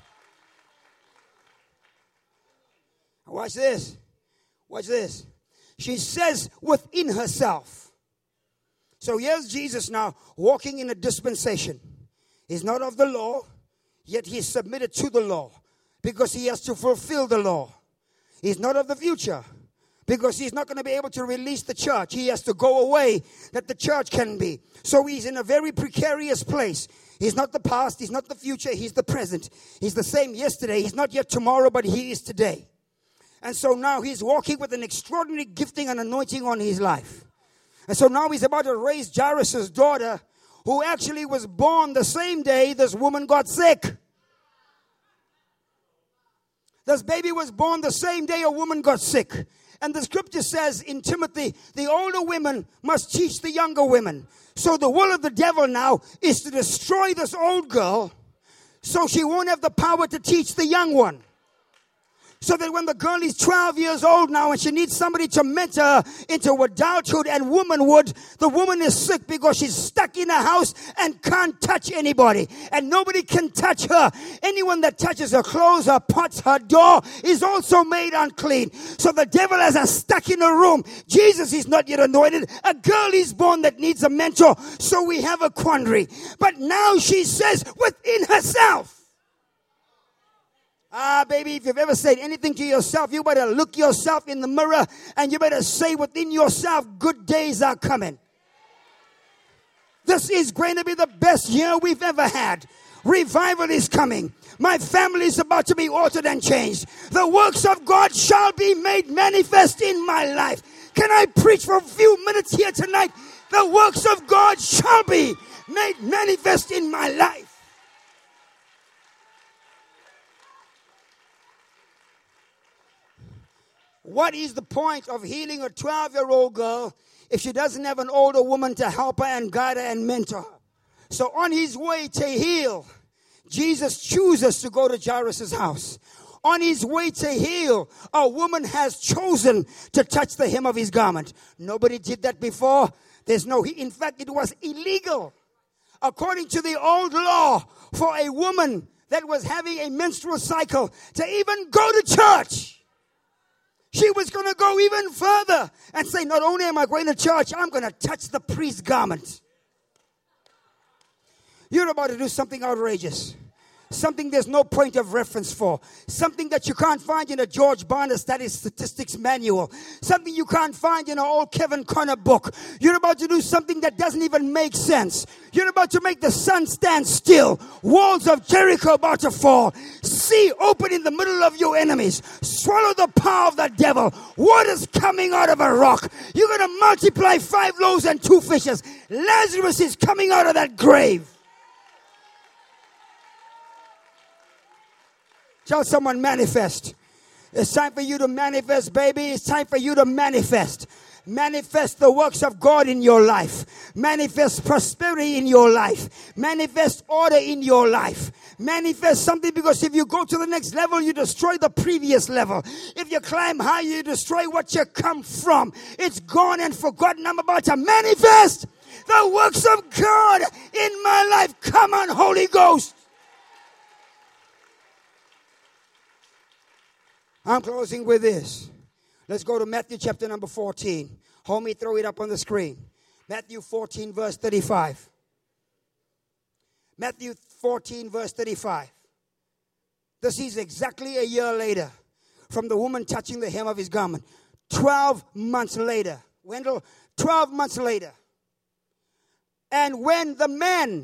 Watch this. Watch this. She says within herself. So here's Jesus now walking in a dispensation. He's not of the law, yet he's submitted to the law because he has to fulfill the law. He's not of the future because he's not going to be able to release the church. He has to go away that the church can be. So he's in a very precarious place. He's not the past, he's not the future, he's the present. He's the same yesterday. He's not yet tomorrow, but he is today. And so now he's walking with an extraordinary gifting and anointing on his life. And so now he's about to raise Jairus' daughter, who actually was born the same day this woman got sick. This baby was born the same day a woman got sick. And the scripture says in Timothy, the older women must teach the younger women. So the will of the devil now is to destroy this old girl so she won't have the power to teach the young one. So that when the girl is 12 years old now and she needs somebody to mentor her into adulthood and womanhood, the woman is sick because she's stuck in a house and can't touch anybody. And nobody can touch her. Anyone that touches her clothes, her pots, her door is also made unclean. So the devil has her stuck in a room. Jesus is not yet anointed. A girl is born that needs a mentor. So we have a quandary. But now she says within herself, baby, if you've ever said anything to yourself, you better look yourself in the mirror and you better say within yourself, good days are coming. This is going to be the best year we've ever had. Revival is coming. My family is about to be altered and changed. The works of God shall be made manifest in my life. Can I preach for a few minutes here tonight? The works of God shall be made manifest in my life. What is the point of healing a 12-year-old girl if she doesn't have an older woman to help her and guide her and mentor her? So on his way to heal, Jesus chooses to go to Jairus' house. On his way to heal, a woman has chosen to touch the hem of his garment. Nobody did that before. In fact, it was illegal. According to the old law, for a woman that was having a menstrual cycle to even go to church. She was going to go even further and say, not only am I going to church, I'm going to touch the priest's garment. You're about to do something outrageous. Something there's no point of reference for. Something that you can't find in a George Barna statistics manual. Something you can't find in an old Kevin Conner book. You're about to do something that doesn't even make sense. You're about to make the sun stand still. Walls of Jericho about to fall. Sea open in the middle of your enemies. Swallow the power of the devil. Water's coming out of a rock. You're going to multiply 5 loaves and 2 fishes. Lazarus is coming out of that grave. Tell someone, manifest. It's time for you to manifest, baby. It's time for you to manifest. Manifest the works of God in your life. Manifest prosperity in your life. Manifest order in your life. Manifest something, because if you go to the next level, you destroy the previous level. If you climb high, you destroy what you come from. It's gone and forgotten. I'm about to manifest the works of God in my life. Come on, Holy Ghost. I'm closing with this. Let's go to Matthew chapter number 14. Homie, throw it up on the screen. Matthew 14, verse 35. Matthew 14, verse 35. This is exactly a year later from the woman touching the hem of his garment. 12 months later. Wendell, 12 months later. And when the men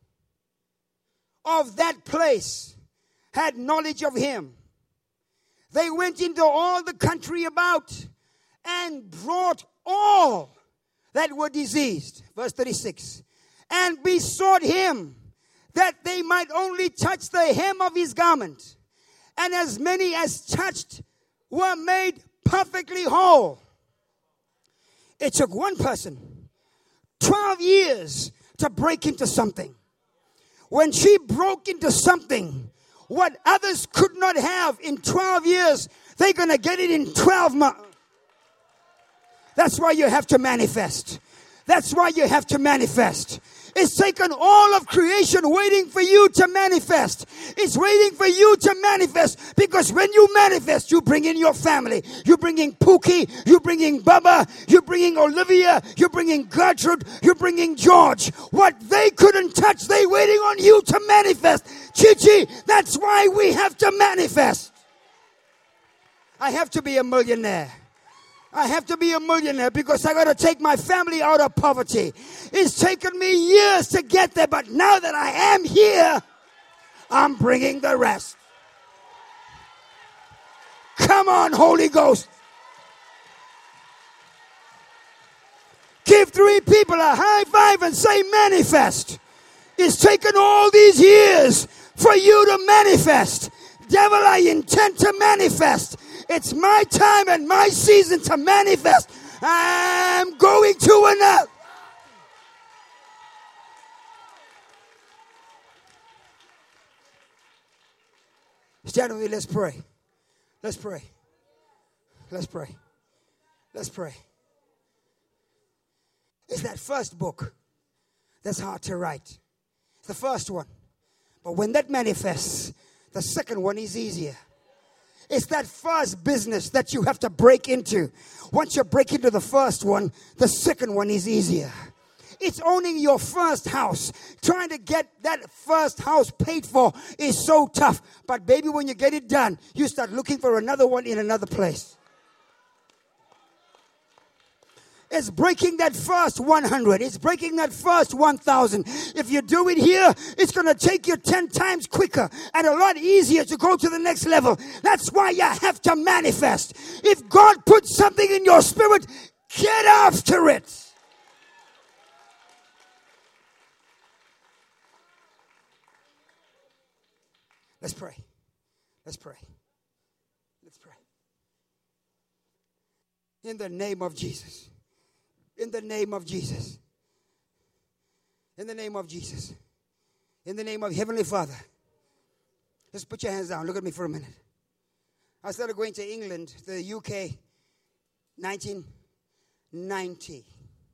of that place had knowledge of him, they went into all the country about and brought all that were diseased. Verse 36. And besought him that they might only touch the hem of his garment. And as many as touched were made perfectly whole. It took one person 12 years to break into something. When she broke into something, what others could not have in 12 years, they're going to get it in 12 months. That's why you have to manifest. That's why you have to manifest. It's taken all of creation waiting for you to manifest. It's waiting for you to manifest, because when you manifest, you bring in your family. You bring in Pookie. You bring in Bubba. You bring in Olivia. You bring in Gertrude. You bring in George. What they couldn't touch, they waiting on you to manifest. Chichi, that's why we have to manifest. I have to be a millionaire. I have to be a millionaire because I got to take my family out of poverty. It's taken me years to get there, but now that I am here, I'm bringing the rest. Come on, Holy Ghost. Give 3 people a high five and say manifest. It's taken all these years for you to manifest. Devil, I intend to manifest. It's my time and my season to manifest. I'm going to another. Stand with me. Let's pray. Let's pray. Let's pray. Let's pray. It's that first book that's hard to write. It's the first one. But when that manifests, the second one is easier. It's that first business that you have to break into. Once you break into the first one, the second one is easier. It's owning your first house. Trying to get that first house paid for is so tough. But baby, when you get it done, you start looking for another one in another place. It's breaking that first 100. It's breaking that first 1,000. If you do it here, it's going to take you 10 times quicker and a lot easier to go to the next level. That's why you have to manifest. If God puts something in your spirit, get after it. Let's pray. Let's pray. Let's pray. In the name of Jesus. In the name of Jesus. In the name of Jesus. In the name of Heavenly Father. Just put your hands down. Look at me for a minute. I started going to England, the UK, 1990.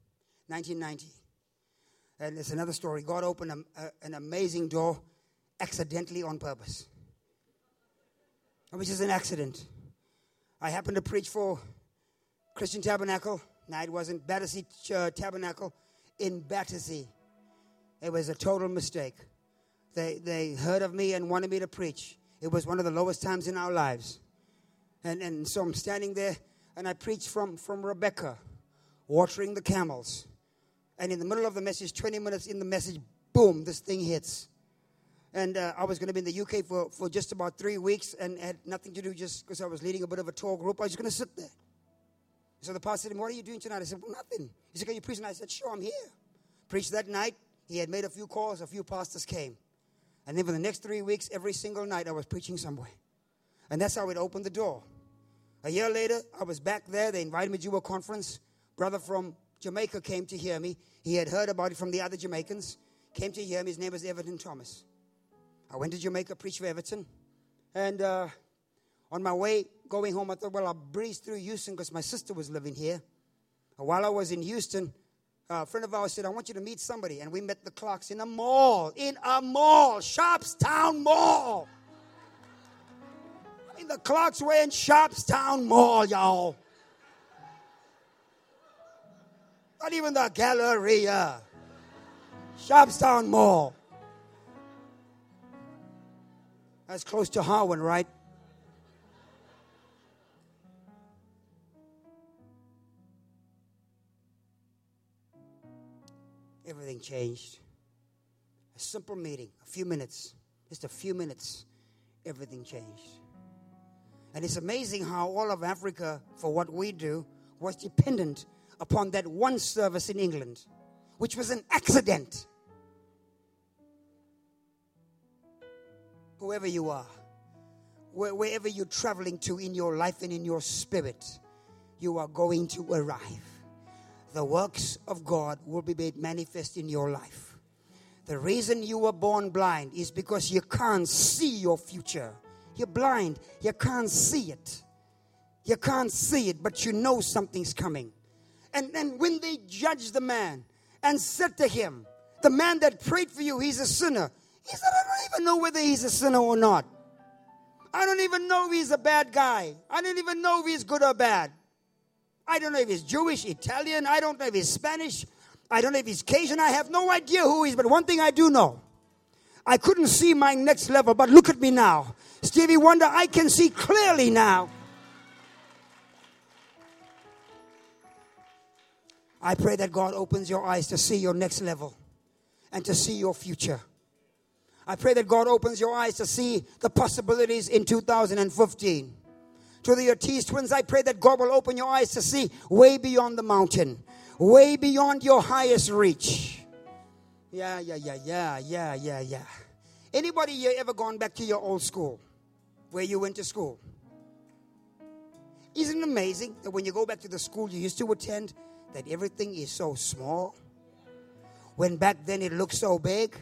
And it's another story. God opened an amazing door accidentally on purpose. Which is an accident. I happened to preach for Christian Tabernacle. No, it wasn't. Battersea Tabernacle in Battersea. It was a total mistake. They heard of me and wanted me to preach. It was one of the lowest times in our lives. And so I'm standing there, and I preached from Rebecca, watering the camels. And in the middle of the message, 20 minutes in the message, boom, this thing hits. And I was going to be in the UK for just about 3 weeks and had nothing to do just because I was leading a bit of a tour group. I was going to sit there. So the pastor said, "What are you doing tonight?" I said, "Well, nothing." He said, "Can you preach?" And I said, "Sure, I'm here." Preached that night. He had made a few calls. A few pastors came. And then for the next 3 weeks, every single night, I was preaching somewhere. And that's how it opened the door. A year later, I was back there. They invited me to a conference. Brother from Jamaica came to hear me. He had heard about it from the other Jamaicans. Came to hear me. His name was Everton Thomas. I went to Jamaica, preached for Everton. And on my way going home, I thought, well, I'll breeze through Houston because my sister was living here. And while I was in Houston, a friend of ours said, I want you to meet somebody. And we met the Clarks in a mall, Sharpstown Mall. In the Clarks were in Sharpstown Mall, y'all. Not even the Galleria. Sharpstown Mall. That's close to Harwin, right? Everything changed. A simple meeting, a few minutes, just a few minutes, everything changed. And it's amazing how all of Africa, for what we do, was dependent upon that one service in England, which was an accident. Whoever you are, wherever you're traveling to in your life and in your spirit, you are going to arrive. The works of God will be made manifest in your life. The reason you were born blind is because you can't see your future. You're blind. You can't see it. You can't see it, but you know something's coming. And when they judged the man and said to him, the man that prayed for you, he's a sinner. He said, I don't even know whether he's a sinner or not. I don't even know if he's a bad guy. I don't even know if he's good or bad. I don't know if he's Jewish, Italian. I don't know if he's Spanish. I don't know if he's Cajun. I have no idea who he is. But one thing I do know, I couldn't see my next level, but look at me now. Stevie Wonder, I can see clearly now. I pray that God opens your eyes to see your next level and to see your future. I pray that God opens your eyes to see the possibilities in 2015. To the Ortiz twins, I pray that God will open your eyes to see way beyond the mountain, way beyond your highest reach. Yeah. Anybody here ever gone back to your old school, where you went to school? Isn't it amazing that when you go back to the school you used to attend, that everything is so small? When back then it looked so big?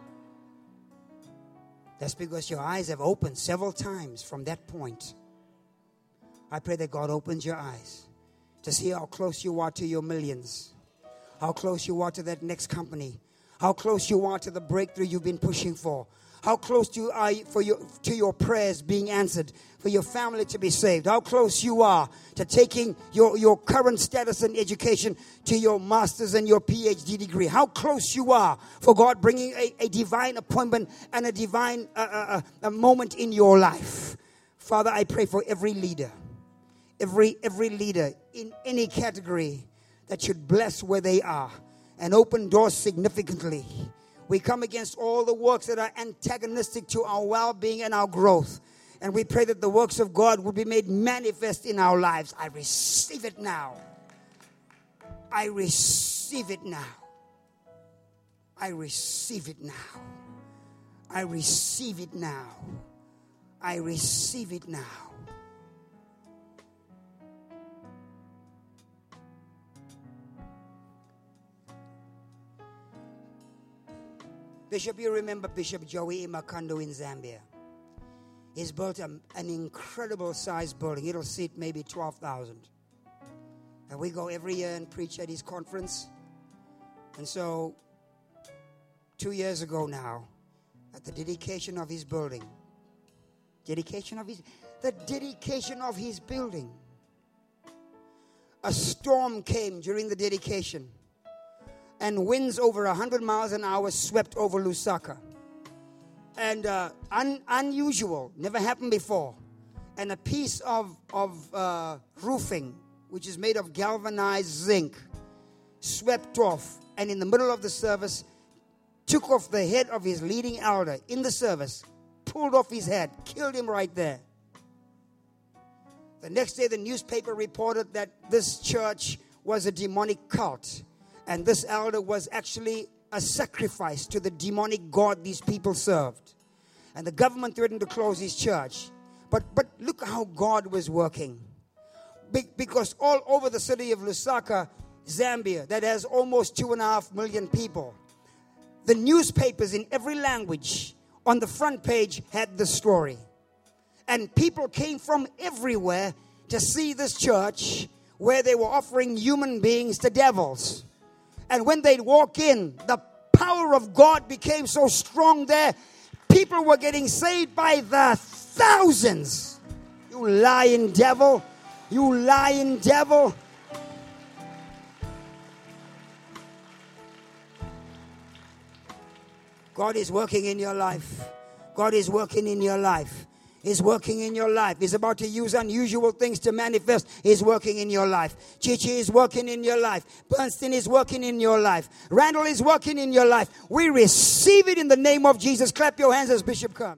That's because your eyes have opened several times from that point. I pray that God opens your eyes to see how close you are to your millions, how close you are to that next company, how close you are to the breakthrough you've been pushing for, how close you are to your prayers being answered, for your family to be saved, how close you are to taking your current status in education to your master's and your PhD degree, how close you are for God bringing a divine appointment and a divine a moment in your life. Father, I pray for every leader, every leader in any category that should bless where they are and open doors significantly. We come against all the works that are antagonistic to our well-being and our growth. And we pray that the works of God will be made manifest in our lives. I receive it now. I receive it now. I receive it now. I receive it now. I receive it now. Bishop, you remember Bishop Joey Imakando in Zambia. He's built an incredible sized building. It'll seat maybe 12,000. And we go every year and preach at his conference. And so, 2 years ago now, at the dedication of his building, the dedication of his building, a storm came during the dedication. And winds over 100 miles an hour swept over Lusaka. And unusual, never happened before. And a piece of roofing, which is made of galvanized zinc, swept off. And in the middle of the service, took off the head of his leading elder in the service, pulled off his head, killed him right there. The next day, the newspaper reported that this church was a demonic cult. And this elder was actually a sacrifice to the demonic god these people served. And the government threatened to close his church. But look how God was working. Because all over the city of Lusaka, Zambia, that has almost 2.5 million people, the newspapers in every language on the front page had the story. And people came from everywhere to see this church where they were offering human beings to devils. And when they'd walk in, the power of God became so strong there. People were getting saved by the thousands. You lying devil. You lying devil. God is working in your life. God is working in your life. He's working in your life. He's about to use unusual things to manifest. He's working in your life. Chichi is working in your life. Bernstein is working in your life. Randall is working in your life. We receive it in the name of Jesus. Clap your hands as Bishop comes.